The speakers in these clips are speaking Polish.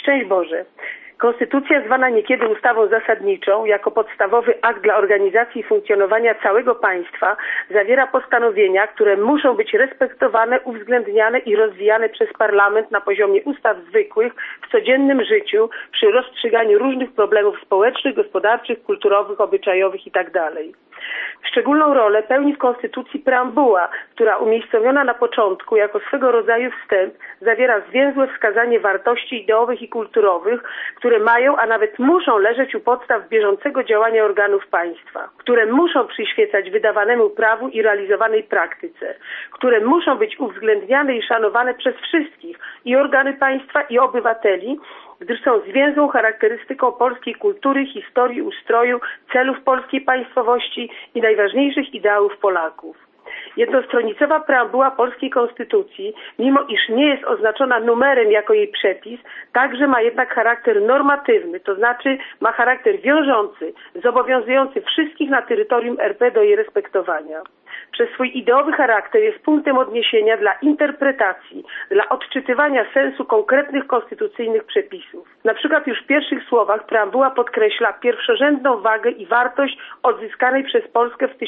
Szczęść Boże! Konstytucja, zwana niekiedy ustawą zasadniczą, jako podstawowy akt dla organizacji i funkcjonowania całego państwa, zawiera postanowienia, które muszą być respektowane, uwzględniane i rozwijane przez parlament na poziomie ustaw zwykłych w codziennym życiu przy rozstrzyganiu różnych problemów społecznych, gospodarczych, kulturowych, obyczajowych itd. Szczególną rolę pełni w Konstytucji preambuła, która umiejscowiona na początku jako swego rodzaju wstęp zawiera zwięzłe wskazanie wartości ideowych i kulturowych, które mają, a nawet muszą leżeć u podstaw bieżącego działania organów państwa, które muszą przyświecać wydawanemu prawu i realizowanej praktyce, które muszą być uwzględniane i szanowane przez wszystkich, i organy państwa, i obywateli, gdyż są zwięzłą charakterystyką polskiej kultury, historii, ustroju, celów polskiej państwowości i najważniejszych ideałów Polaków. Jednostronicowa preambuła polskiej konstytucji, mimo iż nie jest oznaczona numerem jako jej przepis, także ma jednak charakter normatywny, to znaczy ma charakter wiążący, zobowiązujący wszystkich na terytorium RP do jej respektowania. Przez swój ideowy charakter jest punktem odniesienia dla interpretacji, dla odczytywania sensu konkretnych konstytucyjnych przepisów. Na przykład już w pierwszych słowach preambuła podkreśla pierwszorzędną wagę i wartość odzyskanej przez Polskę w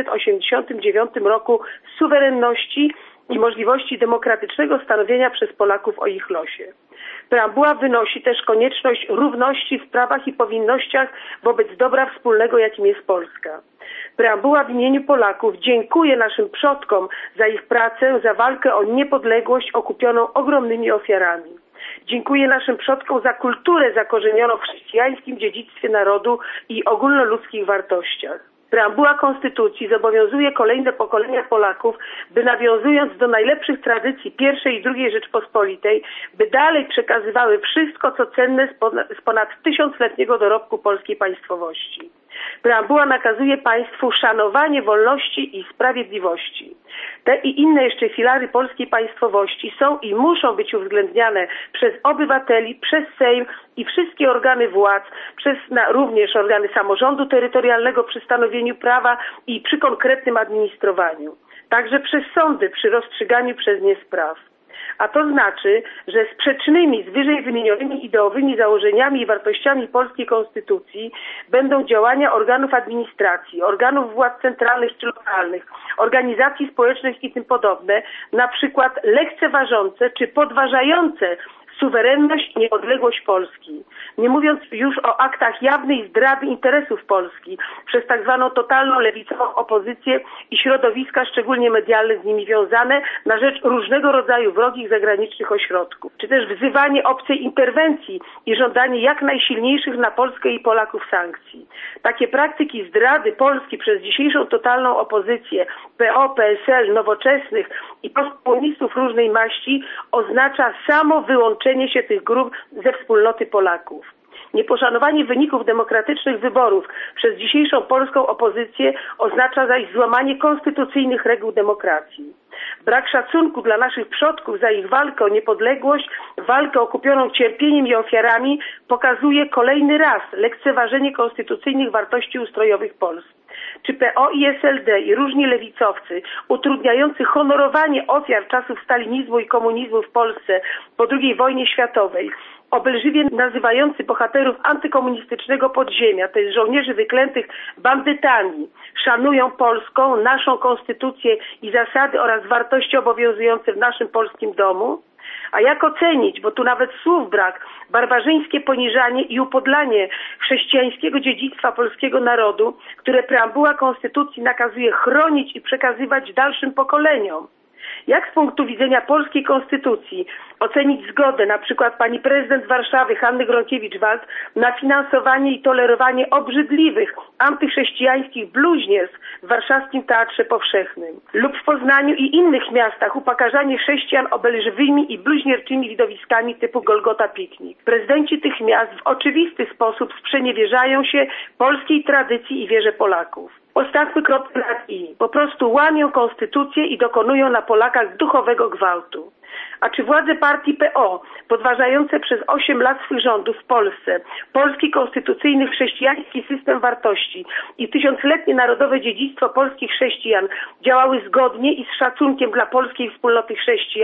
1989 roku suwerenności i możliwości demokratycznego stanowienia przez Polaków o ich losie. Preambuła wynosi też konieczność równości w prawach i powinnościach wobec dobra wspólnego, jakim jest Polska. Preambuła w imieniu Polaków dziękuje naszym przodkom za ich pracę, za walkę o niepodległość okupioną ogromnymi ofiarami. Dziękuję naszym przodkom za kulturę zakorzenioną w chrześcijańskim dziedzictwie narodu i ogólnoludzkich wartościach. Preambuła Konstytucji zobowiązuje kolejne pokolenia Polaków, by nawiązując do najlepszych tradycji I i II Rzeczpospolitej, by dalej przekazywały wszystko, co cenne z ponad tysiącletniego dorobku polskiej państwowości. Preambuła nakazuje państwu szanowanie wolności i sprawiedliwości. Te i inne jeszcze filary polskiej państwowości są i muszą być uwzględniane przez obywateli, przez Sejm i wszystkie organy władz, również organy samorządu terytorialnego przy stanowieniu prawa i przy konkretnym administrowaniu. Także przez sądy przy rozstrzyganiu przez nie spraw. A to znaczy, że sprzecznymi z wyżej wymienionymi ideowymi założeniami i wartościami polskiej konstytucji będą działania organów administracji, organów władz centralnych czy lokalnych, organizacji społecznych i tym podobne, na przykład lekceważące czy podważające suwerenność i niepodległość Polski. Nie mówiąc już o aktach jawnej zdrady interesów Polski przez tak zwaną totalną lewicową opozycję i środowiska szczególnie medialne z nimi wiązane na rzecz różnego rodzaju wrogich zagranicznych ośrodków. Czy też wzywanie obcej interwencji i żądanie jak najsilniejszych na Polskę i Polaków sankcji. Takie praktyki zdrady Polski przez dzisiejszą totalną opozycję PO, PSL, Nowoczesnych i postkomunistów różnej maści oznacza samo wyłączenie się tych grup ze wspólnoty Polaków. Nieposzanowanie wyników demokratycznych wyborów przez dzisiejszą polską opozycję oznacza zaś złamanie konstytucyjnych reguł demokracji. Brak szacunku dla naszych przodków za ich walkę o niepodległość, walkę okupioną cierpieniem i ofiarami pokazuje kolejny raz lekceważenie konstytucyjnych wartości ustrojowych Polski. Czy PO i SLD i różni lewicowcy utrudniający honorowanie ofiar czasów stalinizmu i komunizmu w Polsce po II wojnie światowej, obelżywie nazywający bohaterów antykomunistycznego podziemia, to jest żołnierzy wyklętych bandytami, szanują polską, naszą konstytucję i zasady oraz wartości obowiązujące w naszym polskim domu? A jak ocenić, bo tu nawet słów brak, barbarzyńskie poniżanie i upodlanie chrześcijańskiego dziedzictwa polskiego narodu, które preambuła Konstytucji nakazuje chronić i przekazywać dalszym pokoleniom? Jak z punktu widzenia polskiej konstytucji ocenić zgodę na przykład pani prezydent Warszawy Hanny Gronkiewicz-Waltz na finansowanie i tolerowanie obrzydliwych, antychrześcijańskich bluźnierstw w warszawskim Teatrze Powszechnym lub w Poznaniu i innych miastach upokarzanie chrześcijan obelżywymi i bluźnierczymi widowiskami typu Golgota Piknik? Prezydenci tych miast w oczywisty sposób sprzeniewierzają się polskiej tradycji i wierze Polaków. Postawmy kropkę nad i. Po prostu łamią konstytucję i dokonują na Polakach duchowego gwałtu. A czy władze partii PO, podważające przez 8 lat swych rządów w Polsce polski konstytucyjny chrześcijański system wartości i tysiącletnie narodowe dziedzictwo polskich chrześcijan, działały zgodnie i z szacunkiem dla polskiej wspólnoty chrześcijan?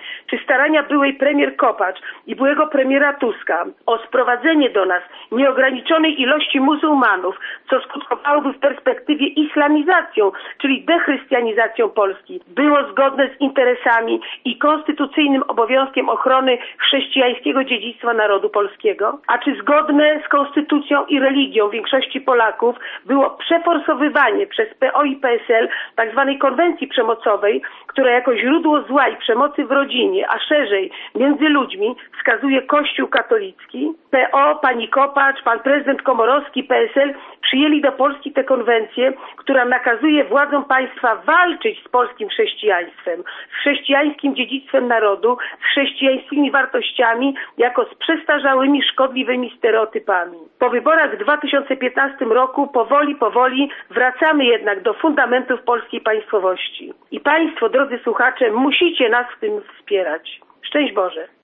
Czy starania byłej premier Kopacz i byłego premiera Tuska o sprowadzenie do nas nieograniczonej ilości muzułmanów, co skutkowałoby w perspektywie islamizacją, czyli dechrystianizacją Polski, było zgodne z interesami i konstytucyjnym obowiązkiem ochrony chrześcijańskiego dziedzictwa narodu polskiego? A czy zgodne z konstytucją i religią większości Polaków było przeforsowywanie przez PO i PSL tzw. konwencji przemocowej, która jako źródło zła i przemocy w rodzinie, a szerzej między ludźmi wskazuje Kościół katolicki? PO, pani Kopacz, pan prezydent Komorowski, PSL przyjęli do Polski tę konwencję, która nakazuje władzom państwa walczyć z polskim chrześcijaństwem, z chrześcijańskim dziedzictwem narodu, z chrześcijańskimi wartościami, jako z przestarzałymi, szkodliwymi stereotypami. Po wyborach w 2015 roku powoli wracamy jednak do fundamentów polskiej państwowości. I państwo, drodzy słuchacze, musicie nas w tym wspierać. Szczęść Boże!